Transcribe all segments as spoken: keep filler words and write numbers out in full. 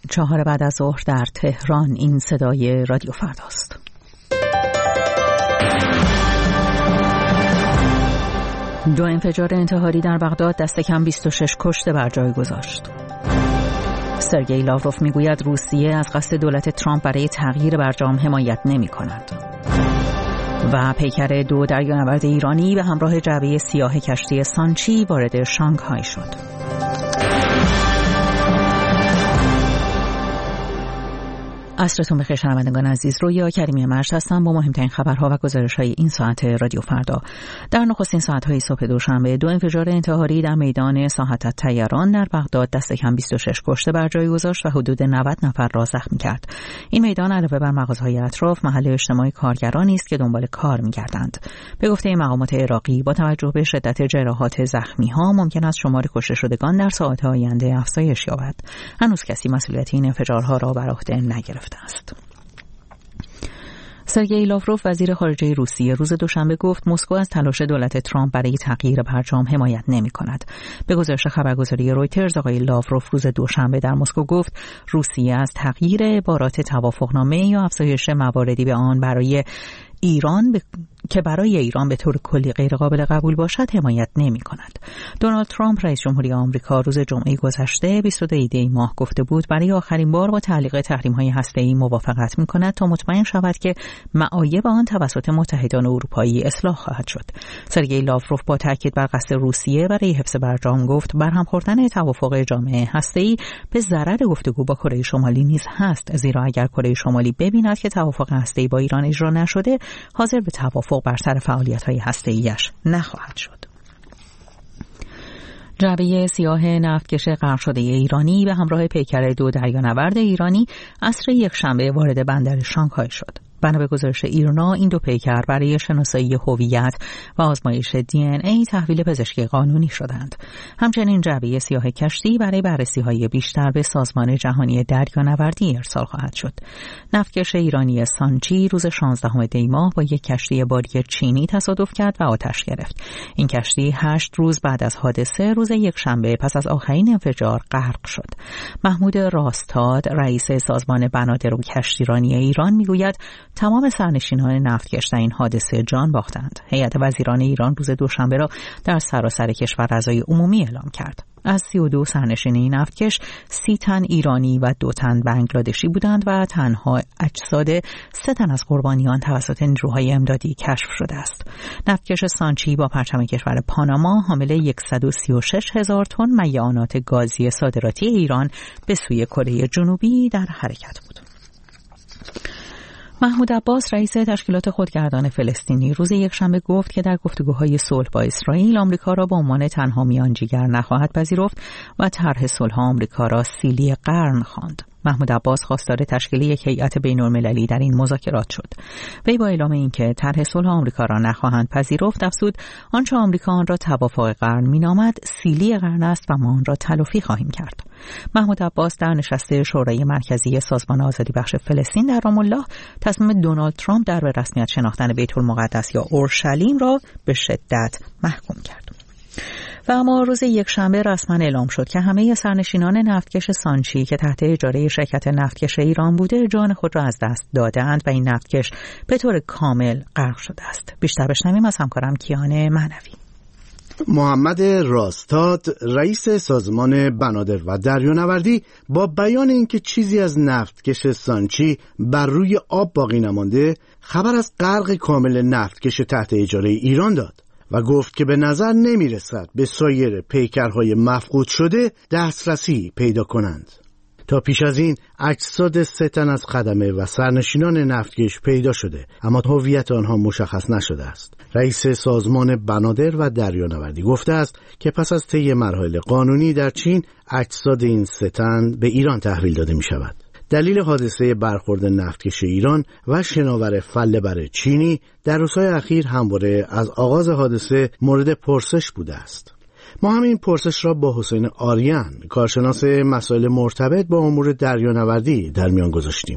چهار بعد از ظهر در تهران. این صدای رادیو فرداست. دو انفجار انتحاری در بغداد دست کم بیست و شش کشته بر جای گذاشت. سرگئی لاوروف میگوید روسیه از قصد دولت ترامپ برای تغییر برجام حمایت نمی کند. و پیکر دو دریانورد ایرانی به همراه جعبه سیاه کشتی سانچی وارد شانگهای شد. عصرتون بخیر شنوندگان عزیز، رویا کریمی مرشد هستم با مهمترین خبرها و گزارش‌های این ساعت رادیو فردا. در نخستین ساعت‌های صبح دوشنبه دو انفجار انتحاری در میدان ساحت الطیران در بغداد دست کم بیست و شش کشته بر جای گذاشت و حدود نود نفر را زخمی کرد. این میدان علاوه بر مغازه‌های اطراف محل اجتماع کارگرانی است که دنبال کار می‌گردند. به گفته مقامات عراقی با توجه به شدت جراحات زخمی‌ها ممکن است شمار کشته شدگان در ساعات آینده افزایش یابد. هنوز کسی مسئولیت این انفجارها را بر عهده نگرفته است. سرگئی لاوروف وزیر خارجه روسیه روز دوشنبه گفت مسکو از تلاش دولت ترامپ برای تغییر برجام حمایت نمی کند. به گزارش خبرگزاری رویترز آقای لاوروف روز دوشنبه در مسکو گفت روسیه از تغییر عبارات توافقنامه یا افزایش مواردی به آن برای ایران ب... که برای ایران به طور کلی غیر قابل قبول باشد حمایت نمی کند. دونالد ترامپ رئیس جمهوری آمریکا روز جمعه گذشته بیست و دو دی ماه گفته بود برای آخرین بار با تعلیق تحریم‌های هسته‌ای موافقت می کند تا مطمئن شود که معایب آن توسط متحدان اروپایی اصلاح خواهد شد. سرگئی لاوروف با تاکید بر قصد روسیه برای حفظ برجام گفت برهم خوردن توافق جامعه هسته‌ای به ضرر گفتگو با کره شمالی نیز هست، زیرا اگر کره شمالی ببیند که توافق هسته‌ای با ایران اجرا نشده حاضر به توافق بر سر فعالیت‌های هسته‌ایش نخواهد شد. جعبه سیاه نفتکش غرق شده ایرانی به همراه پیکر دو دریانورد ایرانی عصر یکشنبه وارد بندر شانگهای شد. بنا به گزارش ایرنا این دو پیکر برای شناسایی هویت و آزمایش دی ان ای تحویل پزشکی قانونی شدند. همچنین جعبه سیاه کشتی برای بررسی‌های بیشتر به سازمان جهانی دریانوردی ارسال خواهد شد. نفتکش ایرانی سانچی روز شانزدهم دی ماه با یک کشتی باری چینی تصادف کرد و آتش گرفت. این کشتی هشت روز بعد از حادثه روز یکشنبه پس از آخرین انفجار غرق شد. محمود راستاد رئیس سازمان بنادر و کشتیرانی ایران میگوید تمام سرنشینان نفتکش در این حادثه جان باختند. هیئت وزیران ایران روز دوشنبه را در سراسر کشور رضای عمومی اعلام کرد. از سی و دو سرنشین این نفتکش سی تن ایرانی و دو تن بنگلادشی بودند و تنها اجساد سه تن از قربانیان توسط نیروهای امدادی کشف شده است. نفتکش سانچی با پرچم کشور پاناما حامل صد و سی و شش هزار تن میعانات گازی صادراتی ایران به سوی کره جنوبی در حرکت بود. محمود عباس رئیس تشکیلات خودگردان فلسطینی روز یکشنبه گفت که در گفتگوهای صلح با اسرائیل آمریکا را به عنوان تنها میانجیگر نخواهد پذیرفت و طرح صلح آمریکا را سیلی قرن خواند. محمود عباس خواستار تشکیل یک هیئت بین‌المللی در این مذاکرات شد. وی با اعلام اینکه طرح صلح آمریکا را نخواهند پذیرفت افزود آنچه آمریکا آن را توافق قرن مینامد سیلی قرن است و ما آن را تلافی خواهیم کرد. محمود عباس در نشست شورای مرکزی سازمان آزادی بخش فلسطین در رام الله تصمیم دونالد ترامپ در به رسمیت شناختن بیت المقدس یا اورشلیم را به شدت محکوم کرد. و اما روز یکشنبه رسما اعلام شد که همه سرنشینان نفتکش سانچی که تحت اجاره شرکت نفتکش ایران بوده جان خود را از دست دادند و این نفتکش به طور کامل غرق شده است. بیشتر بشنویم از همکارم کیان معنوی. محمد راستاد رئیس سازمان بنادر و دریانوردی با بیان اینکه چیزی از نفتکش سانچی بر روی آب باقی نمانده خبر از غرق کامل نفتکش تحت اجاره ایران داد و گفت که به نظر نمی رسد به سایر پیکرهای مفقود شده دسترسی پیدا کنند. تا پیش از این اجساد سه تن از خدمه و سرنشینان نفتکش پیدا شده اما هویت آنها مشخص نشده است. رئیس سازمان بنادر و دریانوردی گفته است که پس از طی مراحل قانونی در چین اجساد این سه تن به ایران تحویل داده می شود. دلیل حادثه برخورد نفتکش ایران و شناور فله‌بر چینی در روزهای اخیر همواره از آغاز حادثه مورد پرسش بوده است. ما همین پرسش را با حسین آریان کارشناس مسائل مرتبط با امور دریانوردی در میان گذاشتیم.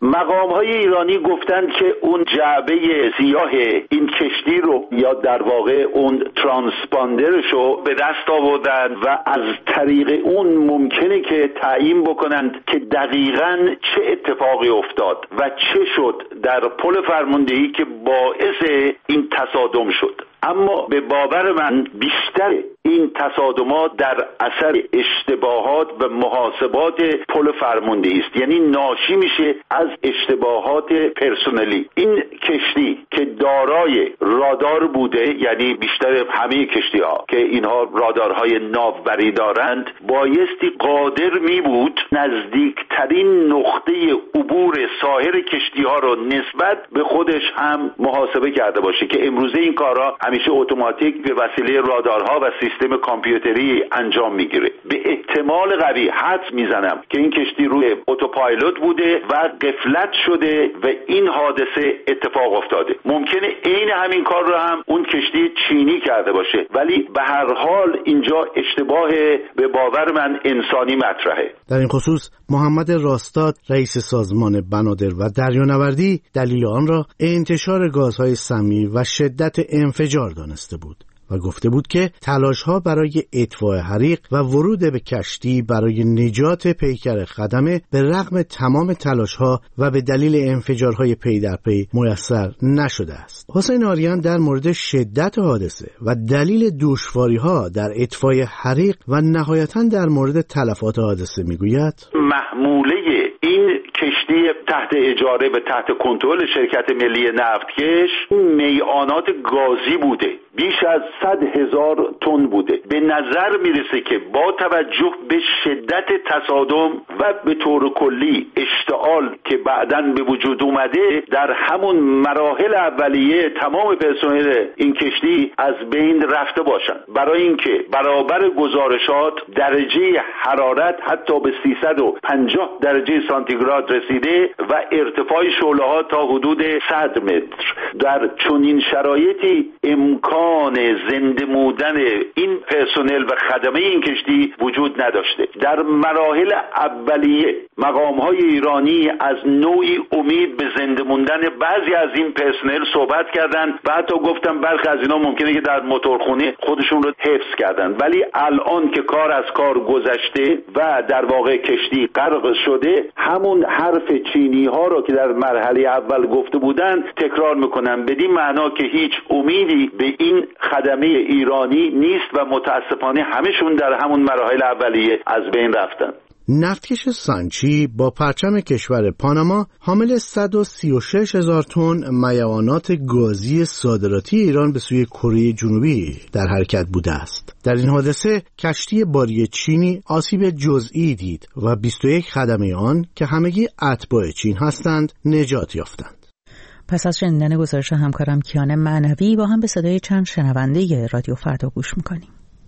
مقام‌های ایرانی گفتند که اون جعبه سیاه این کشتی رو یا در واقع اون ترانسپاندرش رو به دست آوردن و از طریق اون ممکنه که تعیین بکنند که دقیقاً چه اتفاقی افتاد و چه شد در پل فرماندهی که باعث این تصادم شد. اما به باور من بیشتر این تصادمات در اثر اشتباهات و محاسبات پل فرماندهی است، یعنی ناشی میشه از اشتباهات پرسنلی. این کشتی که دارای رادار بوده، یعنی بیشتر همه کشتی ها که اینها رادارهای ناوبری دارند، بایستی قادر می بود نزدیکترین نقطه عبور سایر کشتی ها رو نسبت به خودش هم محاسبه کرده باشه که امروزه این کارها همیشه اتوماتیک به وسیله رادارها و سیستم کامپیوتری انجام میگیره. به احتمال قوی حدس میزنم که این کشتی روی اتوپایلوت بوده و غفلت شده و این حادثه اتفاق افتاده. ممکنه عین همین کار رو هم اون کشتی چینی کرده باشه، ولی به هر حال اینجا اشتباه به باور من انسانی مطرحه. در این خصوص محمد راستاد رئیس سازمان بنادر و دریانوردی دلیل آن را انتشار گازهای سمی و شدت انفجار دانسته بود و گفته بود که تلاش‌ها برای اطفاء حریق و ورود به کشتی برای نجات پیکر خدمه به رغم تمام تلاش‌ها و به دلیل انفجارهای پی در پی میسر نشده است. حسین آریان در مورد شدت حادثه و دلیل دشواری‌ها در اطفاء حریق و نهایتاً در مورد تلفات حادثه میگوید: محموله این کشتی تحت اجاره و تحت کنترل شرکت ملی نفتکش میعانات گازی بوده، بیش از صد هزار تن بوده. به نظر میرسه که با توجه به شدت تصادم و به طور کلی اشتعال که بعداً به وجود اومده، در همون مراحل اولیه تمام پرسنل این کشتی از بین رفته باشن، برای اینکه برابر گزارشات درجه حرارت حتی به سیصد و پنجاه درجه سانتیگراد رسیده و ارتفاع شعله ها تا حدود صد متر. در چنین شرایطی امکان زنده موندن این پرسنل و خدمه این کشتی وجود نداشته. در مراحل اولیه مقام‌های ایرانی از نوعی امید به زنده موندن بعضی از این پرسنل صحبت کردند و حتی گفتن برخی از اینا ممکنه که در موتورخونه خودشون رو حفظ کردن، ولی الان که کار از کار گذشته و در واقع کشتی غرق شده، همون حرف چینی ها رو که در مرحله اول گفته بودن تکرار میکنن، بدین معنا که هیچ امیدی به این خدمه ایرانی نیست و متاسفانه همشون در همون مراحل اولیه از بین رفتن. نفتکش سانچی با پرچم کشور پاناما حامل صد و سی و شش هزار تن میعانات گازی صادراتی ایران به سوی کره جنوبی در حرکت بوده است. در این حادثه کشتی باری چینی آسیب جزئی دید و بیست و یک خدمه آن که همگی اتباع چین هستند نجات یافتند. پس از شنیدن گزارش همکارم کیان معنوی با هم به صدای چند شنونده رادیو فردا گوش میکنیم.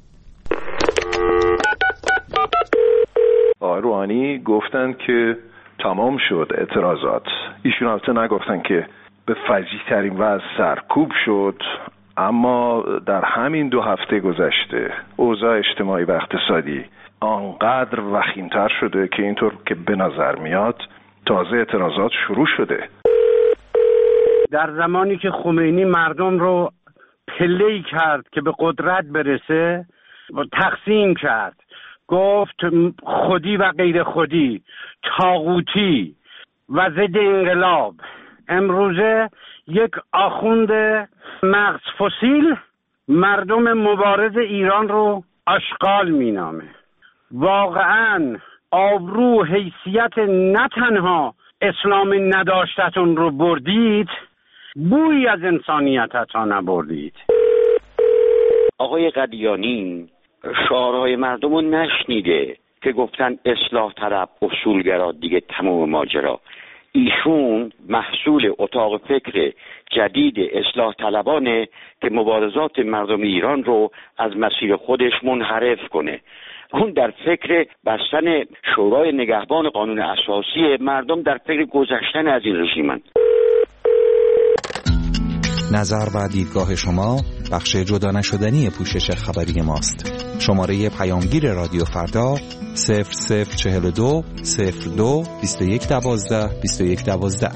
آقای روحانی گفتن که تمام شد اعتراضات. ایشون البته نگفتن که به فجیع ترین وضع سرکوب شد، اما در همین دو هفته گذشته اوضاع اجتماعی و اقتصادی آنقدر وخیمتر شده که اینطور که به نظر میاد تازه اعتراضات شروع شده. در زمانی که خمینی مردم رو پله‌ای کرد که به قدرت برسه، تقسیم کرد، گفت خودی و غیر خودی، طاغوتی و ضد انقلاب. امروزه یک آخوند مغز فسیل مردم مبارز ایران رو آشغال مینامه. واقعا آبرو حیثیت نه تنها اسلام نداشتتون رو بردید، بویی از انسانیت حتی نبردید. آقای قدیانی شعارهای مردم رو نشنیده که گفتن اصلاح طلب، اصولگرا، دیگه تمام ماجرا. ایشون محصول اتاق فکر جدید اصلاح طلبانه که مبارزات مردم ایران رو از مسیر خودش منحرف کنه. اون در فکر بستن شورای نگهبان قانون اساسی، مردم در فکر گذشتن از این رژیمن. نظر و دیدگاه شما بخش جدا نشدنی پوشش خبری ماست. شماره پیامگیر رادیو فردا صفر صفر چهل و دو صفر دو بیست و یک دوازده بیست و یک دوازده.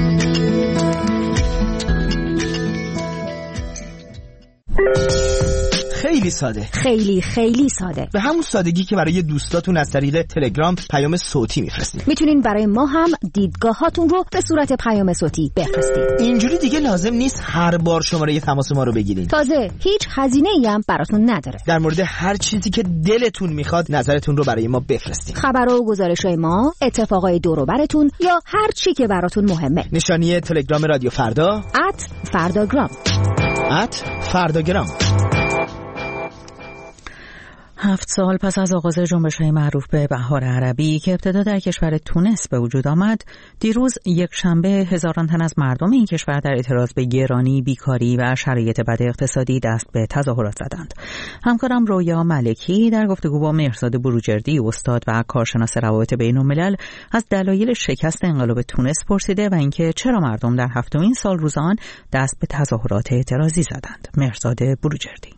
خیلی ساده، خیلی خیلی ساده، به همون سادگی که برای دوستاتون از طریق تلگرام پیام صوتی میفرستید. میتونین برای ما هم دیدگاهاتون رو به صورت پیام صوتی بفرستید. اینجوری دیگه لازم نیست هر بار شماره تماس ما رو بگیرین. تازه هیچ هزینه‌ای هم براتون نداره. در مورد هر چیزی که دلتون میخواد نظرتون رو برای ما بفرستید. خبر و گزارش‌های ما، اتفاقای دور و براتون یا هر چی که براتون مهمه. نشانی تلگرام رادیو فردا ات فرداگرام ات فرداگرام. هفت سال پس از آغاز جنبش‌های معروف به بهار عربی که ابتدا در کشور تونس به وجود آمد، دیروز یک شنبه هزاران تن از مردم این کشور در اعتراض به گرانی، بیکاری و شرایط بد اقتصادی دست به تظاهرات زدند. همکارم رویا ملکی در گفتگو با مهرزاد بروجردی، استاد و کارشناس روابط بین‌الملل، از دلایل شکست انقلاب تونس پرسیده و اینکه چرا مردم در هفتمین سال روز آن دست به تظاهرات اعتراضی زدند. مهرزاد بروجردی: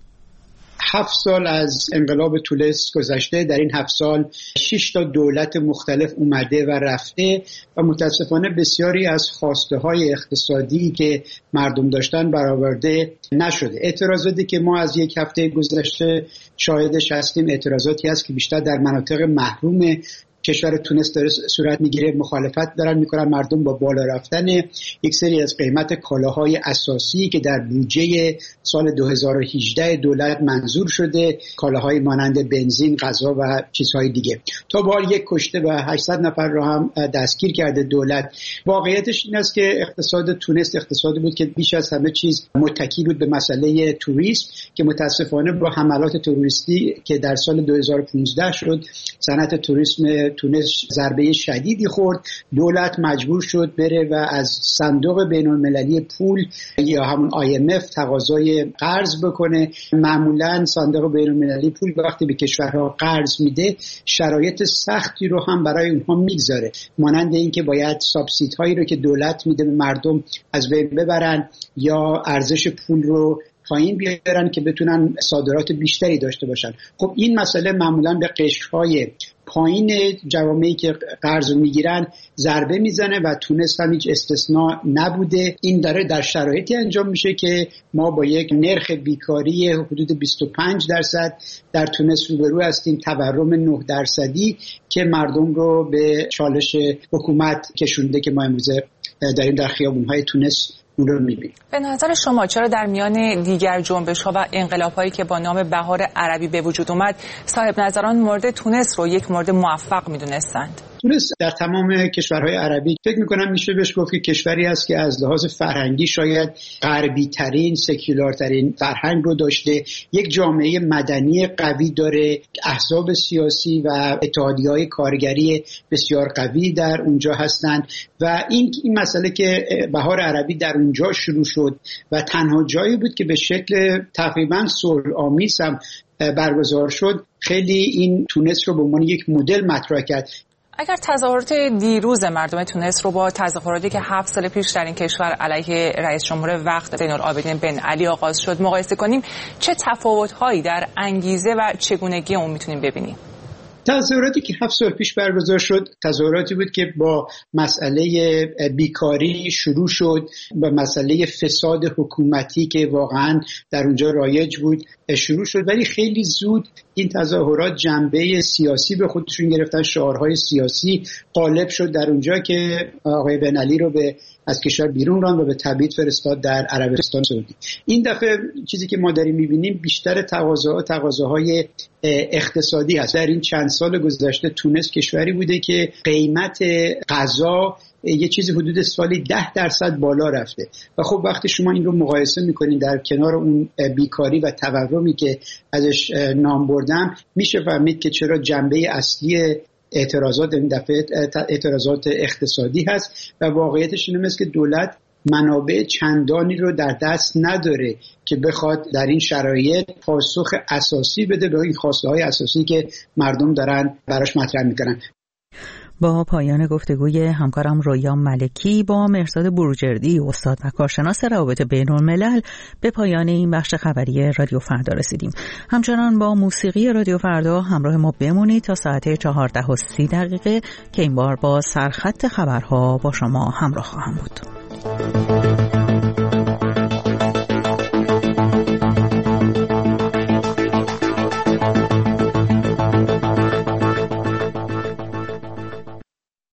هفت سال از انقلاب تونس گذشته. در این هفت سال شش تا دولت مختلف اومده و رفته و متاسفانه بسیاری از خواسته های اقتصادی که مردم داشتن برآورده نشده. اعتراضاتی که ما از یک هفته گذشته شاهدش هستیم اعتراضاتی است که بیشتر در مناطق محروم کشور تونس داره صورت میگیره. مخالفت دارن میکنن مردم با بالا رفتن یک سری از قیمت کالاهای اساسی که در بودجه سال دو هزار و هجده دولت منظور شده، کالاهای مانند بنزین، غذا و چیزهای دیگه. تا به حال یک کشته و هشتصد نفر رو هم دستگیر کرده دولت. واقعیتش این است که اقتصاد تونس اقتصادی بود که بیش از همه چیز متکی بود به مسئله توریسم که متاسفانه با حملات تروریستی که در سال دو هزار و پانزده شد صنعت توریسم تونس ضربه شدیدی خورد. دولت مجبور شد بره و از صندوق بین‌المللی پول یا همون آی ام اف تقاضای قرض بکنه. معمولا صندوق بین‌المللی پول وقتی به کشورها قرض میده شرایط سختی رو هم برای اونها میگذاره، مانند اینکه باید سابسیدهایی رو که دولت میده به مردم از بین ببرن یا ارزش پول رو پایین بیارن که بتونن صادرات بیشتری داشته باشن. خب این مسئله معمولا به قشرهای پایین جوامعی که قرض میگیرن ضربه میزنه و تونس هم هیچ استثناء نبوده. این داره در شرایطی انجام میشه که ما با یک نرخ بیکاری حدود بیست و پنج درصد در تونس روبرو هستیم، تورم نه درصدی که مردم رو به چالش حکومت کشونده که ما امروز داریم در خیابون‌های تونس رو می‌بینیم. به نظر شما چرا در میان دیگر جنبش‌ها و انقلاب‌هایی که با نام بهار عربی به وجود اومد صاحب نظران مورد تونس رو یک مورد موفق می‌دونستند؟ تونس در تمام کشورهای عربی فکر می‌کنم میشه بهش گفت که کشوری است که از لحاظ فرهنگی شاید غربی ترین، سکولار ترین فرهنگ رو داشته، یک جامعه مدنی قوی داره، احزاب سیاسی و اتحادیه‌های کارگری بسیار قوی در اونجا هستند و این این مسئله که بهار عربی در اونجا شروع شد و تنها جایی بود که به شکل تقریباً صلح‌آمیز هم برگزار شد، خیلی این تونس رو به عنوان یک مدل مطرح کرد. اگر تظاهرات دیروز مردم تونس رو با تظاهراتی که هفت سال پیش در این کشور علیه رئیس جمهور وقت زین‌العابدین بن علی آغاز شد مقایسه کنیم، چه تفاوت‌هایی در انگیزه و چگونگی اون میتونیم ببینیم؟ تظاهراتی که هفت سال پیش برگزار شد تظاهراتی بود که با مسئله بیکاری شروع شد، با مسئله فساد حکومتی که واقعا در اونجا رایج بود شروع شد، ولی خیلی زود این تظاهرات جنبه سیاسی به خودشون گرفتن، شعارهای سیاسی غالب شد در اونجا که آقای بن علی رو به از کشور بیرون راند و به تبعید فرستاد در عربستان سعودی. این دفعه چیزی که ما داریم می‌بینیم بیشتر تقاضاها تقاضاهای اقتصادی هست. در این چند سال گذشته تونس کشوری بوده که قیمت غذا یه چیزی حدود سالی ده درصد بالا رفته و خب وقتی شما این رو مقایسه میکنین در کنار اون بیکاری و تورمی که ازش نام بردم، میشه فهمید که چرا جنبه اصلی اعتراضات این دفعه اعتراضات اقتصادی هست و واقعیتش اینه مثل که دولت منابع چندانی رو در دست نداره که بخواد در این شرایط پاسخ اساسی بده به این خواسته های اساسی که مردم دارن براش مطرح میکنن. با پایان گفتگوی همکارم رویا ملکی با مهرزاد بروجردی استاد و کارشناس روابط بین‌الملل به پایان این بخش خبری رادیو فردا رسیدیم. همچنان با موسیقی رادیو فردا همراه ما بمونید تا ساعت چهارده و سی دقیقه که این بار با سرخط خبرها با شما همراه خواهم بود.